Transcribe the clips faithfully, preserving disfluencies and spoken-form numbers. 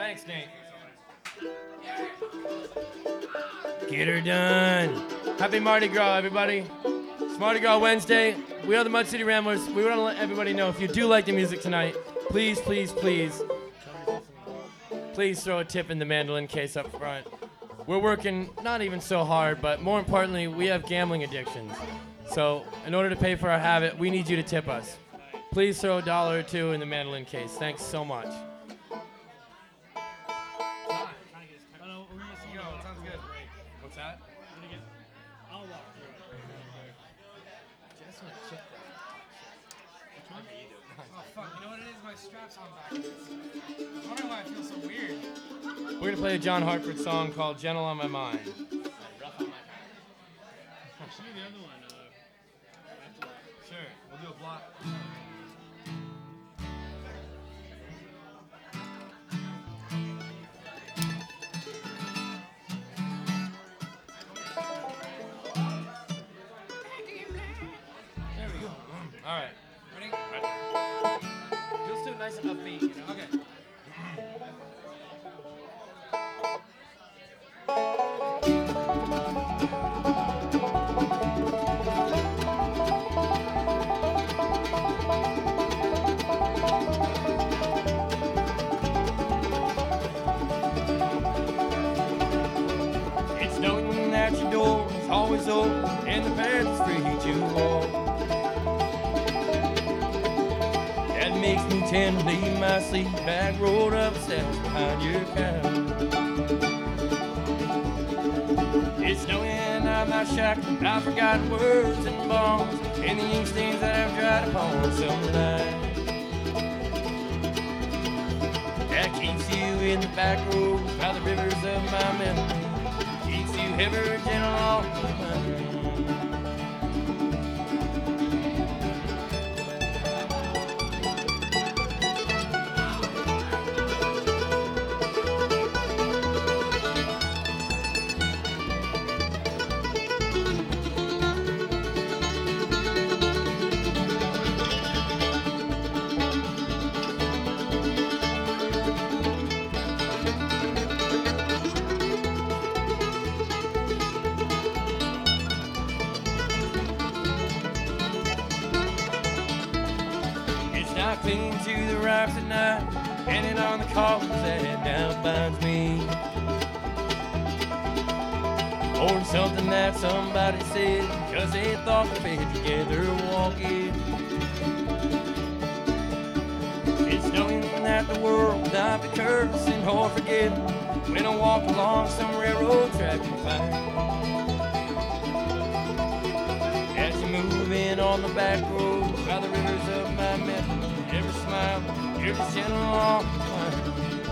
Thanks, Nate. Get her done. Happy Mardi Gras, everybody. It's Mardi Gras Wednesday. We are the Mud City Ramblers. We want to let everybody know if you do like the music tonight, please, please, please, please throw a tip in the mandolin case up front. We're working not even so hard, but more importantly, we have gambling addictions. So in order to pay for our habit, we need you to tip us. Please throw a dollar or two in the mandolin case. Thanks so much. What's that? I'll walk through it. Just want to chip that. Oh, fuck. You know what it is? My strap's on backwards. I was wondering why I feel so weird. We're going to play a John Hartford song called Gentle on My Mind. Rough on my back. Should do the other one. Uh, Sure. We'll do a block. There we go. All right. Ready? Let's do it nice and upbeat, you know? Okay. It's knowing that your door is always open and the path is free to walk. That makes me tend to leave my seat back rolled up steps behind your couch. It's knowing I'm not shackled, I've forgotten words and bonds and the ink stains that I've dried upon some night. That keeps you in the back roads by the rivers of my memory. Keeps you ever gentle on my mind. Cling to the rocks at night, hanging on the cause that now binds me. Or something that somebody said, cause they thought the pair together walking. It's knowing that the world will not be cursing or forgetting when I walk along some railroad track and find. As you move in on the back road by the rivers of my memory, every smile, you're just gentle on my mind.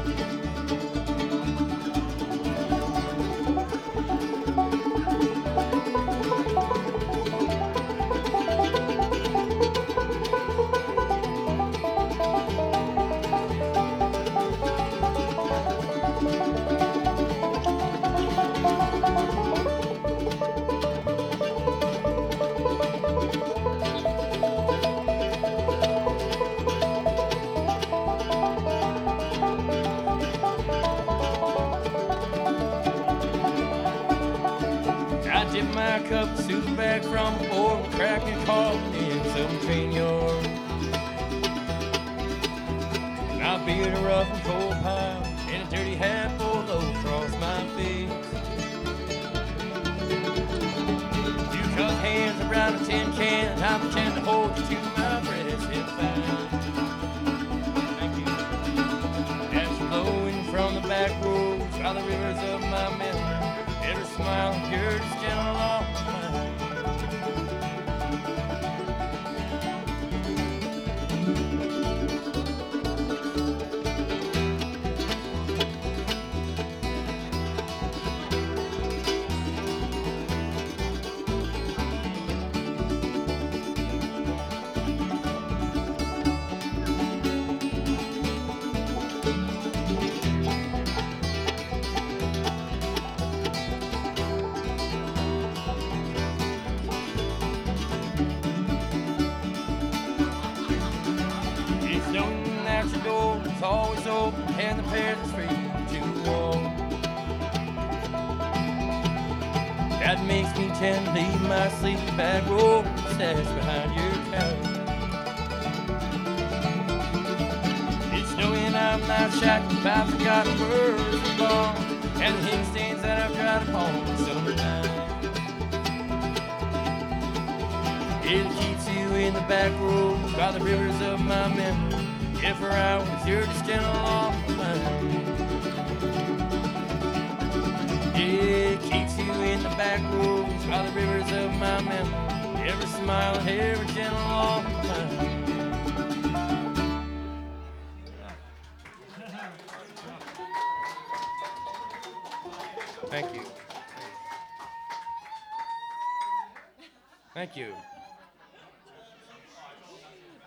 Dip my cup of soup back from the board, cracking coffee in some train yard. My beard a rough and cold pile, and a dirty hat pulled low across my face. Two cup hands around a tin can, I pretend to hold you to my breast if I. Thank you. As you're blowing from the back roads, by the rivers of my memory. Every smile, you're just gentle on my mind. Knowing that your door is always open and the path is free can leave my sleeping bag roll stashed behind your couch. It's snowing, I'm not shackled by forgotten words of gone, and the ink stains that I've dried upon the summer night. It keeps you in the back roads by the rivers of my memory. If for hours you're just in along the line. It keeps you in the back roads by the rivers of my memory. Every smile and every gentle along the line. Thank you. Thank you.